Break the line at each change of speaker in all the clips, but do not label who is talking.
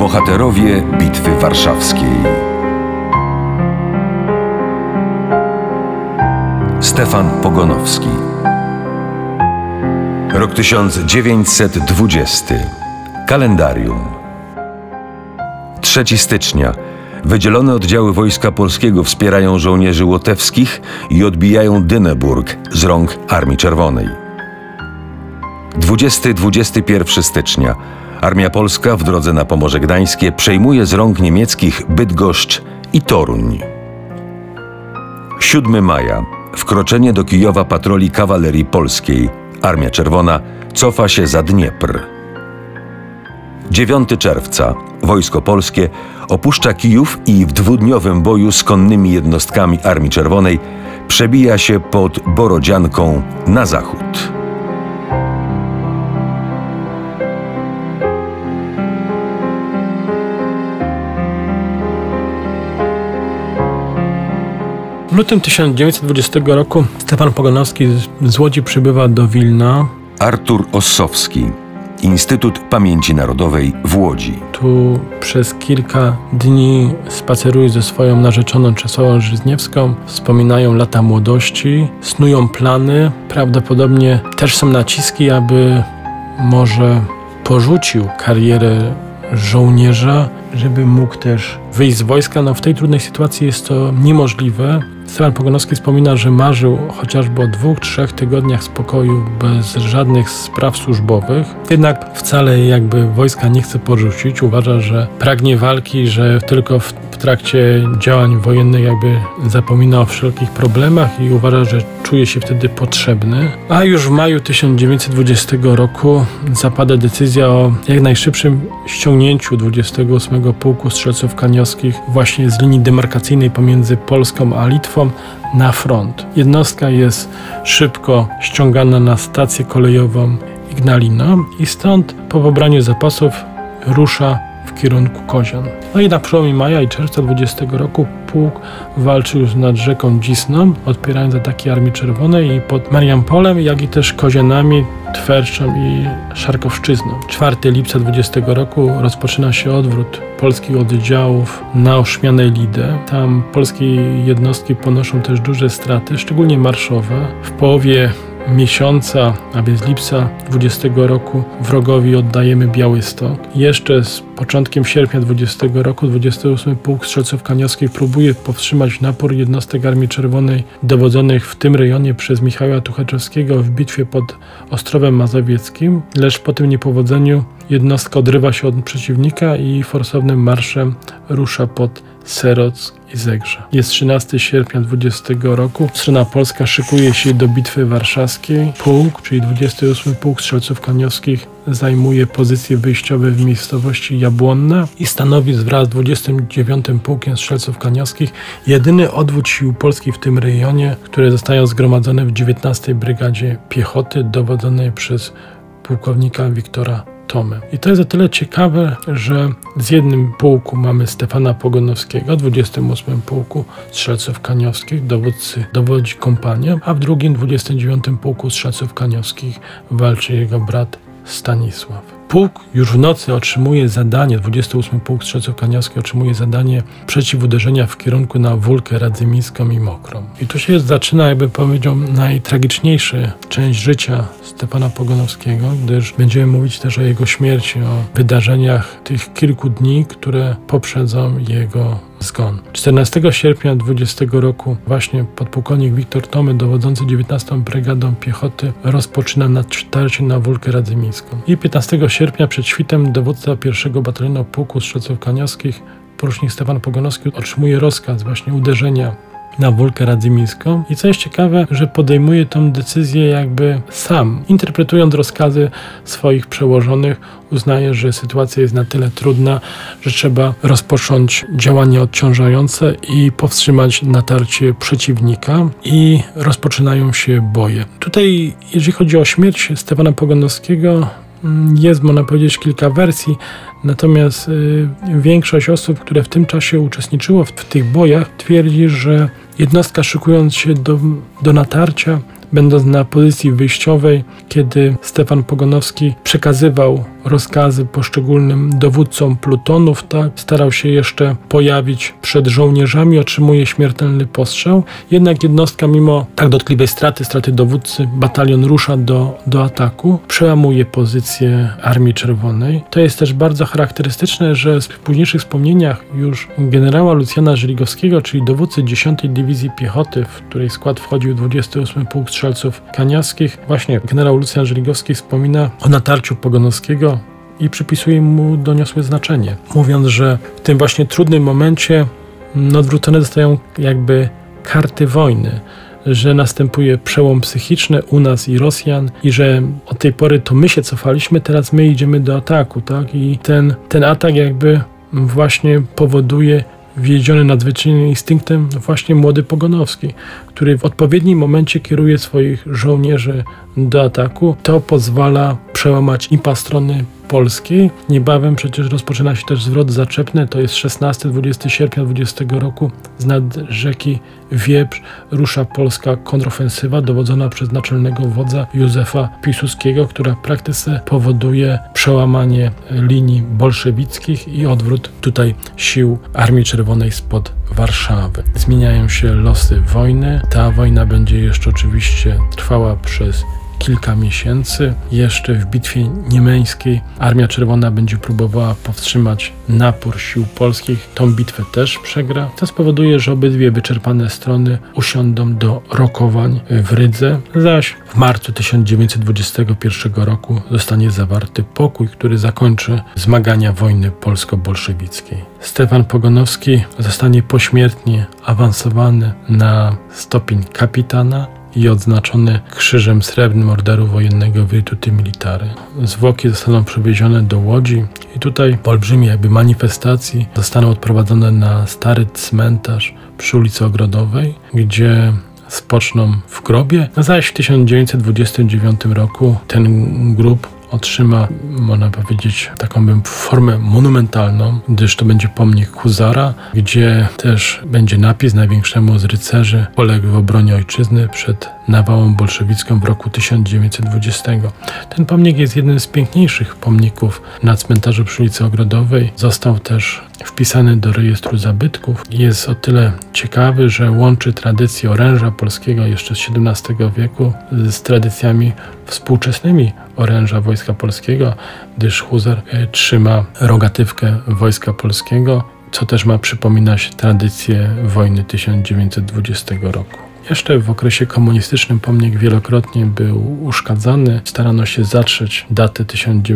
Bohaterowie Bitwy Warszawskiej. Stefan Pogonowski. Rok 1920. Kalendarium. 3 stycznia. Wydzielone oddziały Wojska Polskiego wspierają żołnierzy łotewskich i odbijają Dyneburg z rąk Armii Czerwonej. 20-21 stycznia. Armia Polska w drodze na Pomorze Gdańskie przejmuje z rąk niemieckich Bydgoszcz i Toruń. 7 maja. Wkroczenie do Kijowa patroli kawalerii polskiej. Armia Czerwona cofa się za Dniepr. 9 czerwca. Wojsko Polskie opuszcza Kijów i w dwudniowym boju z konnymi jednostkami Armii Czerwonej przebija się pod Borodzianką na zachód.
W lutym 1920 roku Stefan Pogonowski z Łodzi przybywa do Wilna.
Artur Ossowski, Instytut Pamięci Narodowej w Łodzi.
Tu przez kilka dni spaceruje ze swoją narzeczoną Czesławą Żyzniewską, wspominają lata młodości, snują plany. Prawdopodobnie też są naciski, aby może porzucił karierę żołnierza, żeby mógł też wyjść z wojska. No w tej trudnej sytuacji jest to niemożliwe. Stefan Pogonowski wspomina, że marzył chociażby o 2-3 tygodniach spokoju bez żadnych spraw służbowych. Jednak wcale jakby wojska nie chce porzucić. Uważa, że pragnie walki, że tylko w trakcie działań wojennych jakby zapomina o wszelkich problemach i uważa, że czuje się wtedy potrzebny. A już w maju 1920 roku zapada decyzja o jak najszybszym ściągnięciu 28 Pułku Strzelców Kaniowskich właśnie z linii demarkacyjnej pomiędzy Polską a Litwą na front. Jednostka jest szybko ściągana na stację kolejową Ignalina i stąd po pobraniu zapasów rusza w kierunku Kozian. No i na przełomie maja i czerwca 20 roku pułk walczył już nad rzeką Dzisną, odpierając ataki Armii Czerwonej i pod Mariampolem, jak i też Kozianami, Twerczą i Szarkowszczyzną. 4 lipca 20 roku rozpoczyna się odwrót polskich oddziałów na Oszmianę Lidę. Tam polskie jednostki ponoszą też duże straty, szczególnie marszowe. W połowie miesiąca, a więc lipca 20 roku wrogowi oddajemy Białystok. Jeszcze z początkiem sierpnia 20 roku 28 Pułk Strzelców Kaniowskich próbuje powstrzymać napór jednostek Armii Czerwonej dowodzonych w tym rejonie przez Michała Tuchaczewskiego w bitwie pod Ostrowem Mazowieckim, lecz po tym niepowodzeniu jednostka odrywa się od przeciwnika i forsownym marszem rusza pod Serock i Zegrze. Jest 13 sierpnia 20 roku. Strona polska szykuje się do Bitwy Warszawskiej. Pułk, czyli 28 Pułk Strzelców Kaniowskich, zajmuje pozycje wyjściowe w miejscowości Jabłonna i stanowi wraz z 29 Pułkiem Strzelców Kaniowskich jedyny odwód sił polskich w tym rejonie, które zostają zgromadzone w 19 Brygadzie Piechoty dowodzonej przez pułkownika Wiktora Tomę. I to jest o tyle ciekawe, że z jednym pułku mamy Stefana Pogonowskiego, 28 Pułku Strzelców Kaniowskich, dowódcy dowodzi kompanią, a w drugim 29 Pułku Strzelców Kaniowskich walczy jego brat Stanisław. Pułk już w nocy otrzymuje zadanie, 28 Pułk Strzelców Kaniowskich otrzymuje zadanie przeciwuderzenia w kierunku na Wólkę Radzymińską i Mokrą. I tu się zaczyna, jakby powiedział, najtragiczniejsza część życia Stefana Pogonowskiego, gdyż będziemy mówić też o jego śmierci, o wydarzeniach tych kilku dni, które poprzedzą jego zgon. 14 sierpnia 20 roku właśnie podpułkownik Wiktor Tomy, dowodzący 19 Brygadą Piechoty, rozpoczyna natarcie na Wólkę Radzymińską. I 15 sierpnia przed świtem dowódca 1 Batalionu Pułku Strzelców Kaniowskich, porucznik Stefan Pogonowski, otrzymuje rozkaz właśnie uderzenia na Wólkę Radzymińską. I co jest ciekawe, że podejmuje tą decyzję jakby sam. Interpretując rozkazy swoich przełożonych, uznaje, że sytuacja jest na tyle trudna, że trzeba rozpocząć działania odciążające i powstrzymać natarcie przeciwnika. I rozpoczynają się boje. Tutaj, jeżeli chodzi o śmierć Stefana Pogonowskiego, jest, można powiedzieć, kilka wersji, natomiast większość osób, które w tym czasie uczestniczyło w tych bojach, twierdzi, że jednostka, szykując się do natarcia, będąc na pozycji wyjściowej, kiedy Stefan Pogonowski przekazywał rozkazy poszczególnym dowódcom plutonów, tak, starał się jeszcze pojawić przed żołnierzami, otrzymuje śmiertelny postrzał. Jednak jednostka, mimo tak dotkliwej straty dowódcy, batalion rusza do ataku, przełamuje pozycję Armii Czerwonej. To jest też bardzo charakterystyczne, że w późniejszych wspomnieniach już generała Lucjana Żeligowskiego, czyli dowódcy 10. Dywizji Piechoty, w której skład wchodził 28 Pułk Strzelców Kaniawskich, właśnie generał Lucjan Żeligowski wspomina o natarciu Pogonowskiego i przypisuje mu doniosłe znaczenie, mówiąc, że w tym właśnie trudnym momencie odwrócone zostają jakby karty wojny, że następuje przełom psychiczny u nas i Rosjan i że od tej pory to my się cofaliśmy, teraz my idziemy do ataku, tak? I ten atak jakby właśnie powoduje wiedziony nadzwyczajnym instynktem właśnie młody Pogonowski, który w odpowiednim momencie kieruje swoich żołnierzy do ataku. To pozwala przełamać impas strony polskiej. Niebawem przecież rozpoczyna się też zwrot zaczepny, to jest 16-20 sierpnia 20 roku. Z nad rzeki Wieprz rusza polska kontrofensywa dowodzona przez naczelnego wodza Józefa Piłsudskiego, która w praktyce powoduje przełamanie linii bolszewickich i odwrót tutaj sił Armii Czerwonej spod Warszawy. Zmieniają się losy wojny. Ta wojna będzie jeszcze oczywiście trwała przez kilka miesięcy. Jeszcze w bitwie niemeńskiej Armia Czerwona będzie próbowała powstrzymać napór sił polskich. Tą bitwę też przegra. To spowoduje, że obydwie wyczerpane strony usiądą do rokowań w Rydze. Zaś w marcu 1921 roku zostanie zawarty pokój, który zakończy zmagania wojny polsko-bolszewickiej. Stefan Pogonowski zostanie pośmiertnie awansowany na stopień kapitana i odznaczony Krzyżem Srebrnym Orderu Wojennego Virtuti Militari. Zwłoki zostaną przewiezione do Łodzi i tutaj po olbrzymiej jakby manifestacji zostaną odprowadzone na stary cmentarz przy ulicy Ogrodowej, gdzie spoczną w grobie. Zaś w 1929 roku ten grób otrzyma, można powiedzieć, taką formę monumentalną, gdyż to będzie pomnik huzara, gdzie też będzie napis największemu z rycerzy poległ w obronie ojczyzny przed nawałą bolszewicką w roku 1920. Ten pomnik jest jednym z piękniejszych pomników na cmentarzu przy ulicy Ogrodowej. Został też wpisany do rejestru zabytków. Jest o tyle ciekawy, że łączy tradycję oręża polskiego jeszcze z XVII wieku z tradycjami współczesnymi oręża Wojska Polskiego, gdyż huzar trzyma rogatywkę Wojska Polskiego, co też ma przypominać tradycję wojny 1920 roku. Jeszcze w okresie komunistycznym pomnik wielokrotnie był uszkadzany. Starano się zatrzeć datę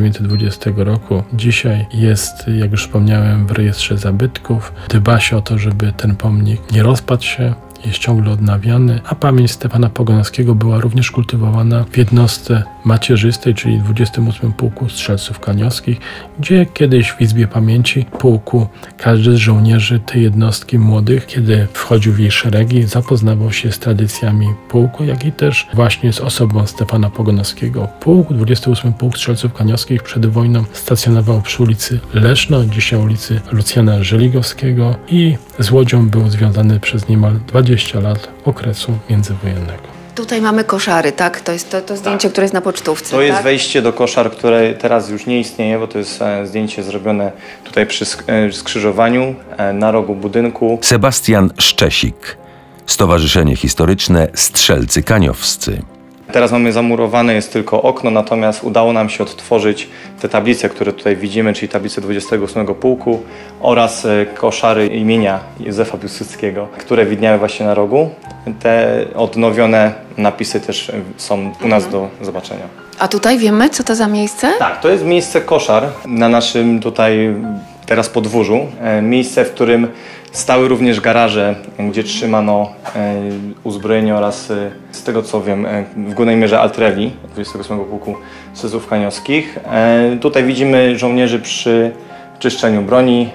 1920 roku. Dzisiaj jest, jak już wspomniałem, w rejestrze zabytków. Dba się o to, żeby ten pomnik nie rozpadł się. Jest ciągle odnawiany, a pamięć Stefana Pogonowskiego była również kultywowana w jednostce macierzystej, czyli 28 Pułku Strzelców Kaniowskich, gdzie kiedyś w Izbie Pamięci Pułku każdy z żołnierzy tej jednostki młodych, kiedy wchodził w jej szeregi, zapoznawał się z tradycjami pułku, jak i też właśnie z osobą Stefana Pogonowskiego. Pułk, 28 Pułk Strzelców Kaniowskich przed wojną stacjonował przy ulicy Leszno, dzisiaj ulicy Lucjana Żeligowskiego i z Łodzią był związany przez niemal 20 lat okresu międzywojennego.
Tutaj mamy koszary, tak? To jest to zdjęcie, które jest na pocztówce.
To jest
tak?
wejście do koszar, które teraz już nie istnieje, bo to jest zdjęcie zrobione tutaj przy skrzyżowaniu na rogu budynku.
Sebastian Szczesik, Stowarzyszenie Historyczne Strzelcy Kaniowscy.
Teraz mamy zamurowane, jest tylko okno, natomiast udało nam się odtworzyć te tablice, które tutaj widzimy, czyli tablice 28 Pułku oraz koszary imienia Józefa Piłsudskiego, które widniały właśnie na rogu. Te odnowione napisy też są u nas do zobaczenia.
A tutaj wiemy, co to za miejsce?
Tak, to jest miejsce koszar na naszym tutaj teraz podwórzu. Miejsce, w którym stały również garaże, gdzie trzymano uzbrojenie oraz, z tego co wiem, w głównej mierze artylerii 28 Pułku Strzelców Kaniowskich. Tutaj widzimy żołnierzy przy czyszczeniu broni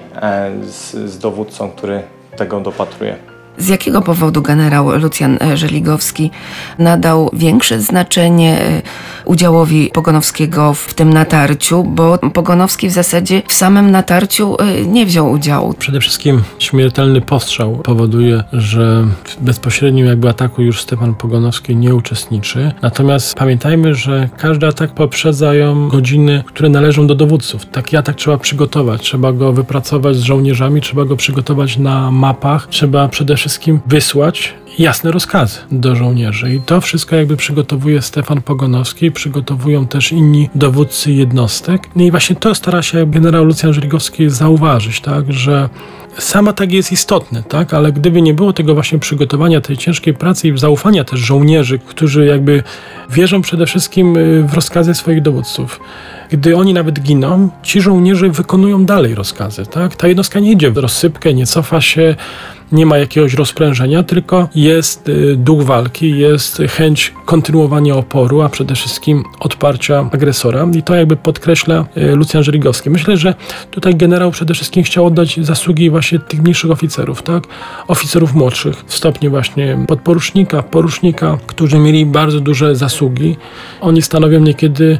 z dowódcą, który tego dopatruje.
Z jakiego powodu generał Lucjan Żeligowski nadał większe znaczenie udziałowi Pogonowskiego w tym natarciu, bo Pogonowski w zasadzie w samym natarciu nie wziął udziału.
Przede wszystkim śmiertelny postrzał powoduje, że w bezpośrednim jakby ataku już Stefan Pogonowski nie uczestniczy. Natomiast pamiętajmy, że każdy atak poprzedzają godziny, które należą do dowódców. Taki atak trzeba przygotować, trzeba go wypracować z żołnierzami, trzeba go przygotować na mapach, trzeba przede wszystkim wysłać jasne rozkazy do żołnierzy. I to wszystko jakby przygotowuje Stefan Pogonowski, przygotowują też inni dowódcy jednostek. No i właśnie to stara się generał Lucjan Żeligowski zauważyć, tak, że sam atak jest istotny, tak, ale gdyby nie było tego właśnie przygotowania, tej ciężkiej pracy i zaufania też żołnierzy, którzy jakby wierzą przede wszystkim w rozkazy swoich dowódców. Gdy oni nawet giną, ci żołnierze wykonują dalej rozkazy, tak? Ta jednostka nie idzie w rozsypkę, nie cofa się, nie ma jakiegoś rozprężenia, tylko jest duch walki, jest chęć kontynuowania oporu, a przede wszystkim odparcia agresora. I to jakby podkreśla Lucjan Żeligowski. Myślę, że tutaj generał przede wszystkim chciał oddać zasługi właśnie tych mniejszych oficerów, tak? Oficerów młodszych w stopniu właśnie podporucznika, porucznika, którzy mieli bardzo duże zasługi. Oni stanowią niekiedy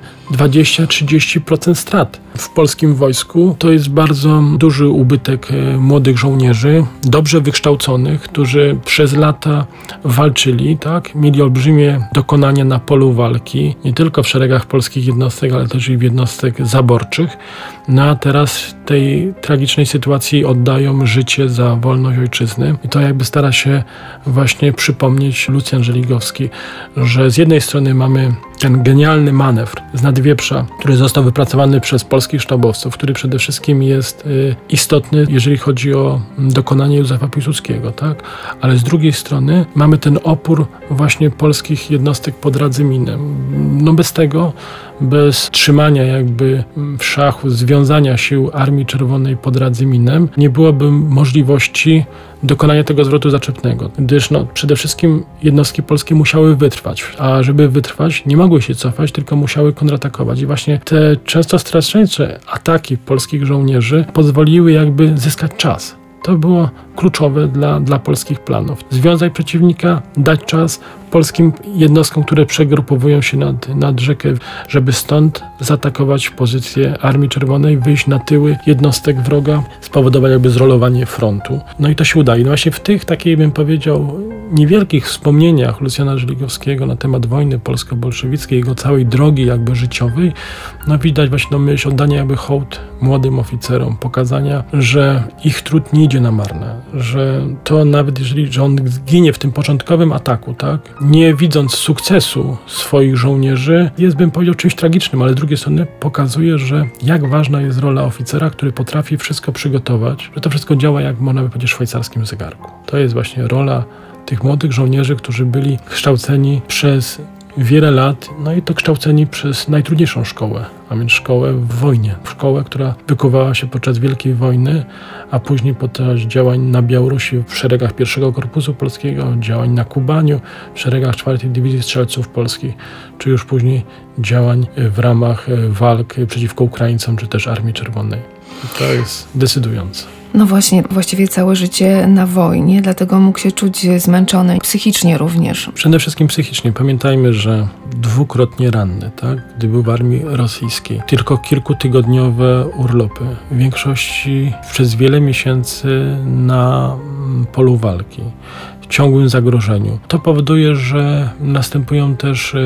20-30% strat w polskim wojsku. To jest bardzo duży ubytek młodych żołnierzy, dobrze wykształconych, którzy przez lata walczyli, tak? Mieli olbrzymie dokonania na polu walki, nie tylko w szeregach polskich jednostek, ale też i w jednostek zaborczych. No a teraz w tej tragicznej sytuacji oddają życie za wolność ojczyzny. I to jakby stara się właśnie przypomnieć Lucjan Żeligowski, że z jednej strony mamy ten genialny manewr z Nadwieprza, który został wypracowany przez polskich sztabowców, który przede wszystkim jest istotny, jeżeli chodzi o dokonanie Józefa Piłsudskiego, tak? Ale z drugiej strony mamy ten opór właśnie polskich jednostek pod Radzyminem. No bez tego, bez trzymania jakby w szachu, związania sił Armii Czerwonej pod Radzyminem, nie byłoby możliwości dokonania tego zwrotu zaczepnego, gdyż przede wszystkim jednostki polskie musiały wytrwać, a żeby wytrwać nie mogły się cofać, tylko musiały kontratakować. I właśnie te często straszliwe ataki polskich żołnierzy pozwoliły jakby zyskać czas. To było kluczowe dla polskich planów. Związać przeciwnika, dać czas polskim jednostkom, które przegrupowują się nad rzekę, żeby stąd zaatakować pozycję Armii Czerwonej, wyjść na tyły jednostek wroga, spowodować jakby zrolowanie frontu. No i to się udaje. No właśnie w tych takiej, bym powiedział, niewielkich wspomnieniach Lucjana Żeligowskiego na temat wojny polsko-bolszewickiej, jego całej drogi jakby życiowej, no widać właśnie myśl oddania jakby hołd młodym oficerom, pokazania, że ich trud nie idzie na marne, że to nawet że on zginie w tym początkowym ataku, tak, nie widząc sukcesu swoich żołnierzy, jest, bym powiedział, czymś tragicznym, ale z drugiej strony pokazuje, że jak ważna jest rola oficera, który potrafi wszystko przygotować, że to wszystko działa, jak można by powiedzieć, w szwajcarskim zegarku. To jest właśnie rola tych młodych żołnierzy, którzy byli kształceni przez wiele lat, no i to kształceni przez najtrudniejszą szkołę, a więc szkołę w wojnie. Szkołę, która wykuwała się podczas Wielkiej Wojny, a później podczas działań na Białorusi w szeregach I Korpusu Polskiego, działań na Kubaniu, w szeregach 4. Dywizji Strzelców Polskich, czy już później działań w ramach walk przeciwko Ukraińcom, czy też Armii Czerwonej. I to jest decydujące.
No właśnie, właściwie całe życie na wojnie, dlatego mógł się czuć zmęczony psychicznie również.
Przede wszystkim psychicznie. Pamiętajmy, że dwukrotnie ranny, tak? Gdy był w armii rosyjskiej. Tylko kilkutygodniowe urlopy. W większości przez wiele miesięcy na polu walki. W ciągłym zagrożeniu. To powoduje, że następują też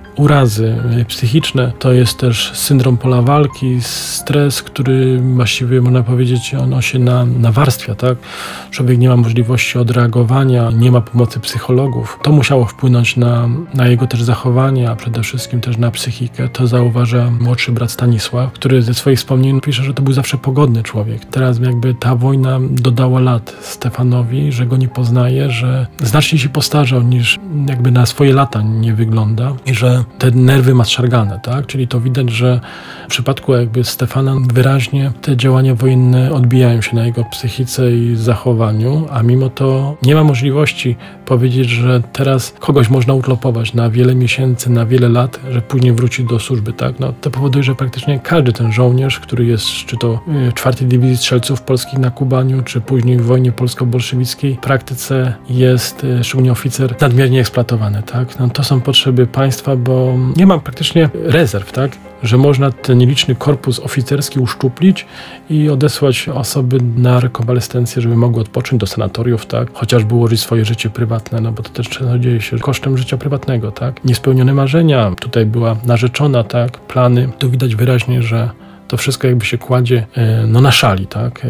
urazy psychiczne, to jest też syndrom pola walki, stres, który właściwie można powiedzieć, on się nawarstwia, tak? Człowiek nie ma możliwości odreagowania, nie ma pomocy psychologów. To musiało wpłynąć na jego też zachowanie, a przede wszystkim też na psychikę. To zauważa młodszy brat Stanisław, który ze swoich wspomnień pisze, że to był zawsze pogodny człowiek. Teraz jakby ta wojna dodała lat Stefanowi, że go nie poznaje, że znacznie się postarzał, niż jakby na swoje lata nie wygląda i że te nerwy ma zszargane, tak? Czyli to widać, że w przypadku jakby Stefana wyraźnie te działania wojenne odbijają się na jego psychice i zachowaniu, a mimo to nie ma możliwości powiedzieć, że teraz kogoś można urlopować na wiele miesięcy, na wiele lat, że później wróci do służby, tak? No, to powoduje, że praktycznie każdy ten żołnierz, który jest czy to w 4. Dywizji Strzelców Polskich na Kubaniu, czy później w wojnie polsko-bolszewickiej, w praktyce jest, szczególnie oficer, nadmiernie eksploatowany, tak? No, to są potrzeby państwa, bo nie ma praktycznie rezerw, tak? Że można ten nieliczny korpus oficerski uszczuplić i odesłać osoby na rekonwalescencję, żeby mogły odpocząć do sanatoriów, tak? Chociażby ułożyć swoje życie prywatne, no bo to też często dzieje się kosztem życia prywatnego, tak? Niespełnione marzenia, tutaj była narzeczona, tak? Plany. Tu widać wyraźnie, że to wszystko jakby się kładzie na szali, tak?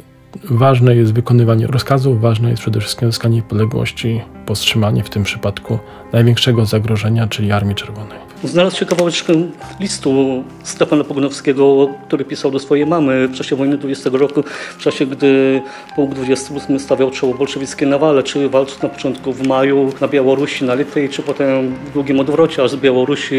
Ważne jest wykonywanie rozkazów, ważne jest przede wszystkim uzyskanie niepodległości, powstrzymanie w tym przypadku największego zagrożenia, czyli Armii Czerwonej.
Znalazł się kawałeczkę listu Stefana Pogonowskiego, który pisał do swojej mamy w czasie wojny 20 roku, w czasie gdy Pułk 28 stawiał czoło bolszewickiej nawale, czy walcząc na początku w maju na Białorusi, na Litwie, czy potem w długim odwrocie aż z Białorusi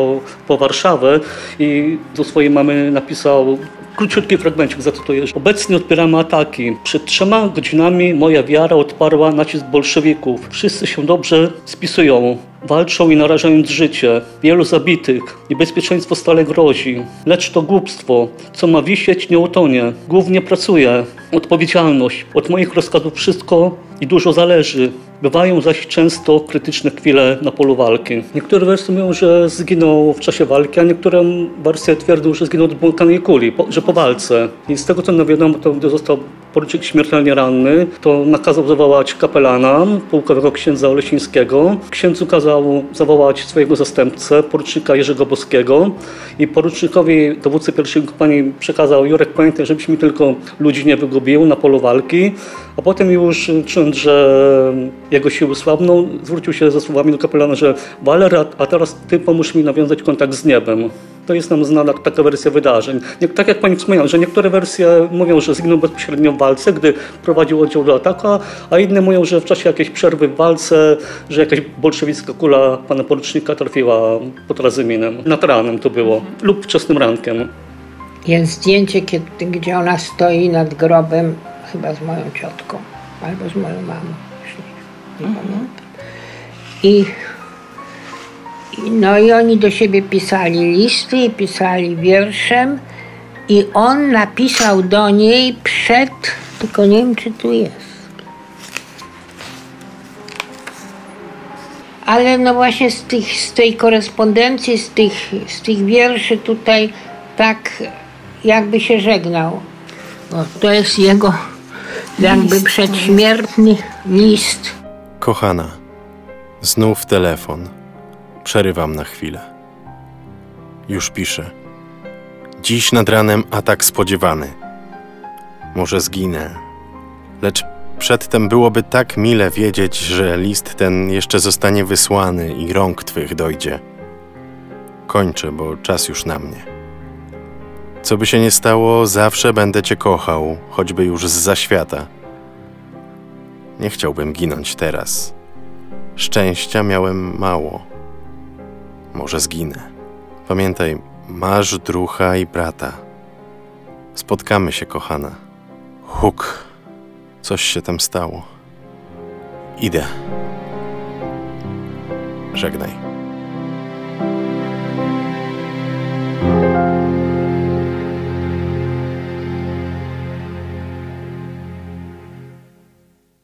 po Warszawę i do swojej mamy napisał króciutki fragmencik, zacytuję. Obecnie odpieramy ataki. Przed 3 godzinami moja wiara odparła nacisk bolszewików. Wszyscy się dobrze spisują. Walczą i narażając życie. Wielu zabitych. Niebezpieczeństwo stale grozi. Lecz to głupstwo. Co ma wisieć, nie utonie. Głównie pracuje. Odpowiedzialność. Od moich rozkazów wszystko i dużo zależy. Bywają zaś często krytyczne chwile na polu walki. Niektóre wersje mówią, że zginął w czasie walki, a niektóre wersje twierdzą, że zginął od błąkanej kuli, że po walce. I z tego co nam wiadomo, to gdy został porucznik śmiertelnie ranny, to nakazał zawołać kapelana, pułkowego księdza Olesińskiego. Księdzu kazał zawołać swojego zastępcę, porucznika Jerzego Boskiego i porucznikowi, dowódcy pierwszej kompanii przekazał: Jurek, pamiętaj, żebyś mi tylko ludzi nie wygubił na polu walki. A potem już czując, że jego siły słabną, zwrócił się ze słowami do kapelana, że Waler, a teraz ty pomóż mi nawiązać kontakt z niebem. To jest nam znana taka wersja wydarzeń. Tak jak pani wspomniała, że niektóre wersje mówią, że zginął bezpośrednio w walce, gdy prowadził oddział do ataku, a inne mówią, że w czasie jakiejś przerwy w walce, że jakaś bolszewicka kula pana porucznika trafiła pod Razyminem. Nad ranem to było, lub wczesnym rankiem.
Jest zdjęcie, gdzie ona stoi nad grobem, chyba z moją ciotką, albo z moją mamą, nie pamiętam. I oni do siebie pisali listy i pisali wierszem i on napisał do niej tylko nie wiem, czy tu jest. Ale no właśnie z tej korespondencji, z tych wierszy tutaj tak jakby się żegnał. Bo to jest jego jakby przedśmiertny list.
Kochana, znów telefon. Przerywam na chwilę. Już piszę. Dziś nad ranem atak spodziewany. Może zginę. Lecz przedtem byłoby tak mile wiedzieć, że list ten jeszcze zostanie wysłany i rąk twych dojdzie. Kończę, bo czas już na mnie. Co by się nie stało, zawsze będę cię kochał, choćby już zza świata. Nie chciałbym ginąć teraz. Szczęścia miałem mało. Może zginę. Pamiętaj, masz drucha i brata. Spotkamy się, kochana. Huk. Coś się tam stało. Idę. Żegnaj.